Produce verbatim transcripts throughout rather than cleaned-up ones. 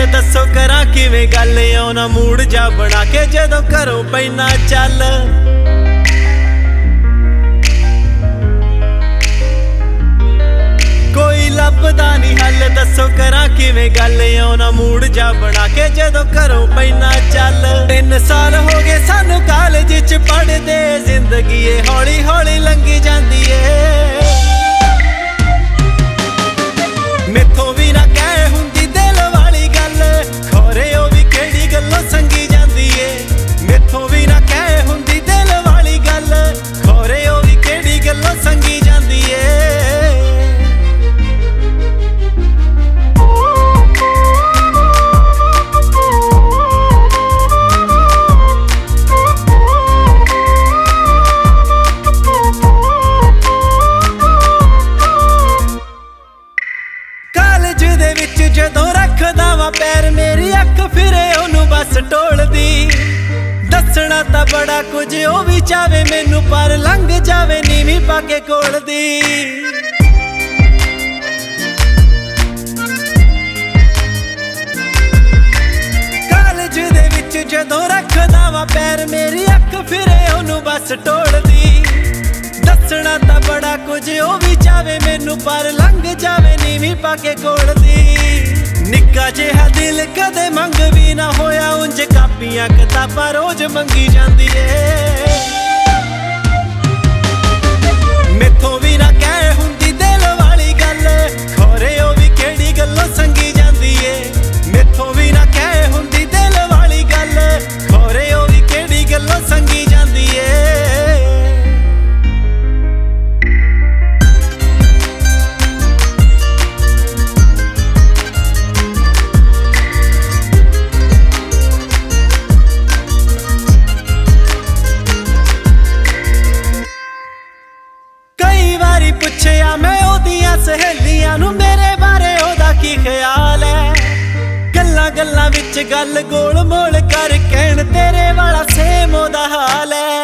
हल दसो करा किवें गल आउना मूड जा बना के जदों घरों पैना चल। कोई लभदा नहीं हल दसो करा किवें गल आउना मूड जा बना के जदों घरों पैना चल। तीन साल हो गए सानू कॉलेज च पढ़दे, जिंदगी हौली हौली लंघी जांदी ए। मैथों भी ना कह हुंदी दिल वाली गल, खोरे ओ भी केड़ी गल्लों संगी जांदी ए। मैथों भी ना कह हुंदी दिल वाली गल, खोरे ओ भी केड़ी गल्लों संगी जांदी ए। जदों रखदा वा पैर मेरी अख फिरे ओनू बस टोलदी। दसना तां बड़ा कुछ ओ भी चावे मैनू, पर लंघ जावे नीवी पाके कोल दी। कॉलेज दे विच जदों रखदा वा पैर मेरी अख फिरे ओनू बस टोलदी। दसना तां बड़ा कुछ ओ भी चावे मैनू, पर लंघ जावे नीवी पाके कोल दी। निक्का जिहा दिल कदे मंग भी ना होया, उंज कापियां किताबां रोज मंगी जांदी ए। मैथों भी ना कह हुंदी दिल वाली गल, खोरे ओ भी केड़ी गल्लों संगी जांदी ए। मैथों भी ना कह हुंदी दिल वाली गल, खोरे ओ भी केड़ी गल्लों संगी जांदी ए। पुछया मैं ओदियां सहेलियां नू मेरे बारे ओदा की ख्याल है। गल्लां गल्लां विच गल गोल मोल कर कहण तेरे वाला सेम ओदा हाल है।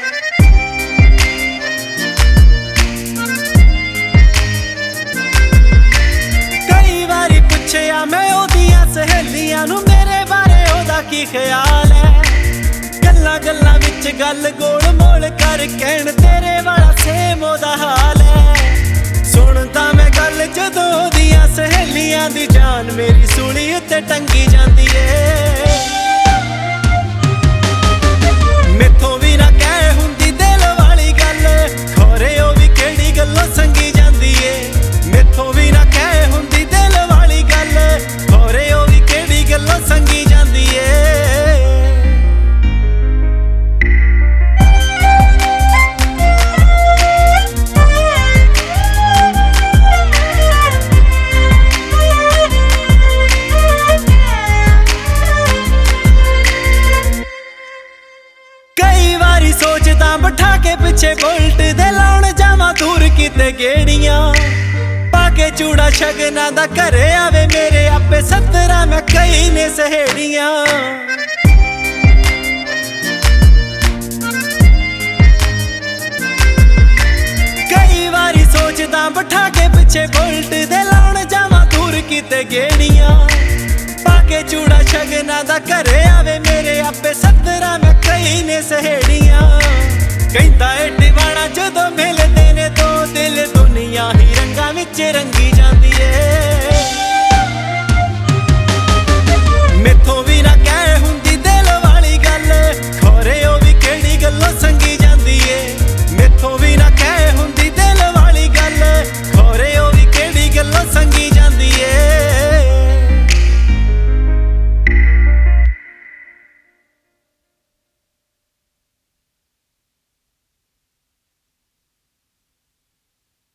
कई बारी पुछया मैं ओदियां सहेलियां नू मेरे बारे ओदा की ख्याल है। गल्लां गल्लां विच गल गोल मोल कर कहण तेरे वाला सेम ओदा हाल है। सुनदा मैं गल जदों ओदियां सहेलियां दी, जान मेरी सूली उत्ते टंगी जांदी ए। मैथों भी ना कह हुंदी दिल वाली गल, खोरे ओ भी केड़ी गल्लों संगी जांदी ए। मैथों भी ना कह हुंदी दिल वाली गल, खोरे ओ भी केड़ी गल्लों संगी जांदी ए। सोचदा बिठा के पिछे बुलट दे लाउण जावां दूर किते गेड़ियां, पाके चूड़ा शगना दा घरे आवे मेरे आपे सत्तरा मैं कई ने सहेड़ियां। कई बारी सोचदा बिठा के पिछे बुलट दे लाउण जावां दूर किते गेड़ियां, पाके चूड़ा शगना दा घरे आवे मेरे आपे सत्तरा मैं कई ने सहेड़ियां। कहंदा ए दीवाना जदों मिलदे ने दो दिल, दुनिया ही रंगां विच रंगी